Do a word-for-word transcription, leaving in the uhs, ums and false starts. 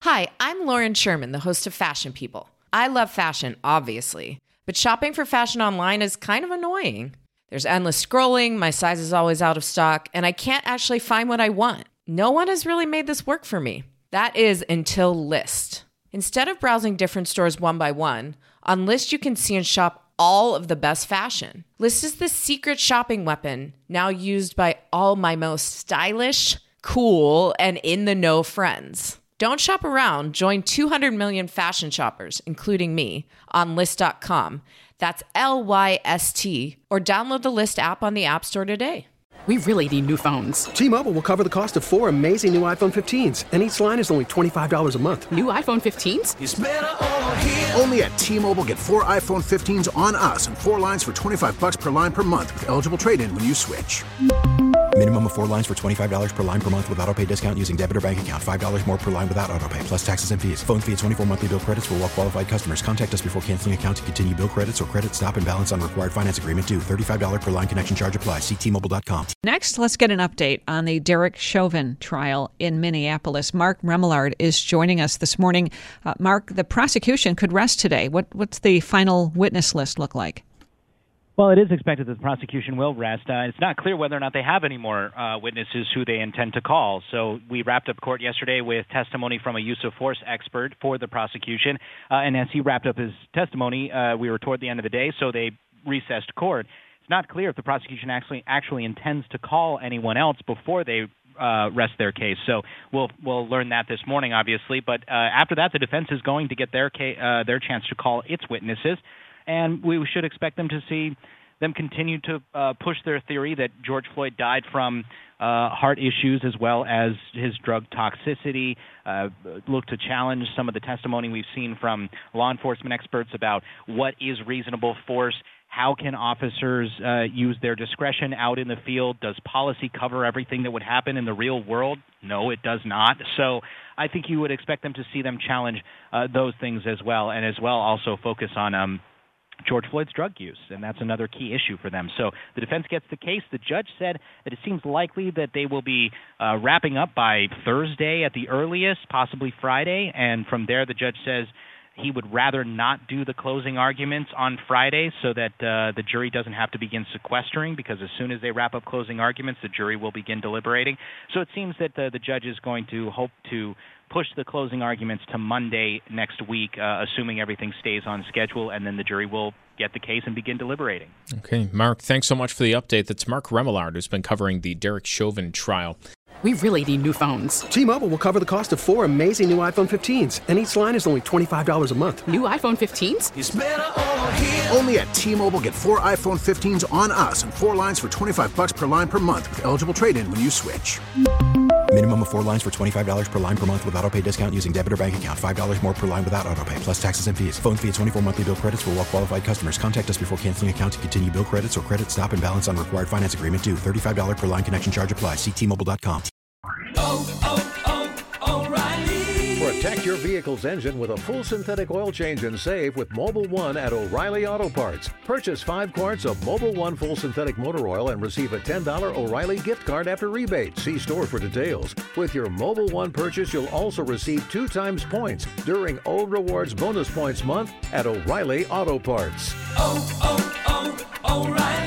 Hi, I'm Lauren Sherman, the host of Fashion People. I love fashion, obviously, but shopping for fashion online is kind of annoying. There's endless scrolling, my size is always out of stock, and I can't actually find what I want. No one has really made this work for me. That is until Lyst. Instead of browsing different stores one by one, on Lyst you can see and shop all of the best fashion. Lyst is the secret shopping weapon, now used by all my most stylish, cool, and in-the-know friends. Don't shop around. Join two hundred million fashion shoppers, including me, on Lyst dot com. That's L Y S T. Or download the Lyst app on the App Store today. We really need new phones. T-Mobile will cover the cost of four amazing new iPhone fifteens, and each line is only twenty-five dollars a month. New iPhone fifteens? It's better over here. Only at T-Mobile, get four iPhone fifteens on us and four lines for twenty-five dollars per line per month with eligible trade-in when you switch. Minimum of four lines for twenty-five dollars per line per month with autopay discount using debit or bank account. five dollars more per line without autopay, plus taxes and fees. Phone fee at twenty-four monthly bill credits for well-qualified customers. Contact us before canceling account to continue bill credits or credit stop and balance on required finance agreement due. thirty-five dollars per line connection charge applies. See T Mobile dot com. Next, let's get an update on the Derek Chauvin trial in Minneapolis. Mark Remillard is joining us this morning. Uh, Mark, the prosecution could rest today. What, what's the final witness list look like? Well, it is expected that the prosecution will rest. Uh, it's not clear whether or not they have any more uh, witnesses who they intend to call. So we wrapped up court yesterday with testimony from a use of force expert for the prosecution. Uh, and as he wrapped up his testimony, uh, we were toward the end of the day, so they recessed court. It's not clear if the prosecution actually actually intends to call anyone else before they uh, rest their case. So we'll we'll learn that this morning, obviously. But uh, after that, the defense is going to get their ca- uh, their chance to call its witnesses. And we should expect them to see them continue to uh, push their theory that George Floyd died from uh, heart issues as well as his drug toxicity, uh, look to challenge some of the testimony we've seen from law enforcement experts about what is reasonable force. How can officers uh, use their discretion out in the field? Does policy cover everything that would happen in the real world? No, it does not. So I think you would expect them to see them challenge uh, those things as well, and as well also focus on um, George Floyd's drug use, and that's another key issue for them. So the defense gets the case. The judge said that it seems likely that they will be uh, wrapping up by Thursday at the earliest, possibly Friday, and from there the judge says he would rather not do the closing arguments on Friday so that uh, the jury doesn't have to begin sequestering, because as soon as they wrap up closing arguments, the jury will begin deliberating. So it seems that the, the judge is going to hope to push the closing arguments to Monday next week, uh, assuming everything stays on schedule, and then the jury will get the case and begin deliberating. Okay, Mark, thanks so much for the update. That's Mark Remillard, who's been covering the Derek Chauvin trial. We really need new phones. T-Mobile will cover the cost of four amazing new iPhone fifteens, and each line is only twenty-five dollars a month. New iPhone fifteens? It's better over here. Only at T-Mobile, get four iPhone fifteens on us and four lines for twenty-five dollars per line per month with eligible trade-in when you switch. Minimum of four lines for twenty-five dollars per line per month with autopay discount using debit or bank account. five dollars more per line without autopay, plus taxes and fees. Phone fee at twenty-four monthly bill credits for well-qualified customers. Contact us before canceling account to continue bill credits or credit stop and balance on required finance agreement due. thirty-five dollars per line connection charge applies. See T Mobile dot com. Oh, oh, oh, O'Reilly. Protect your vehicle's engine with a full synthetic oil change and save with Mobil one at O'Reilly Auto Parts. Purchase five quarts of Mobil one full synthetic motor oil and receive a ten dollars O'Reilly gift card after rebate. See store for details. With your Mobil one purchase, you'll also receive two times points during O Rewards Bonus Points Month at O'Reilly Auto Parts. Oh, oh, oh, O'Reilly.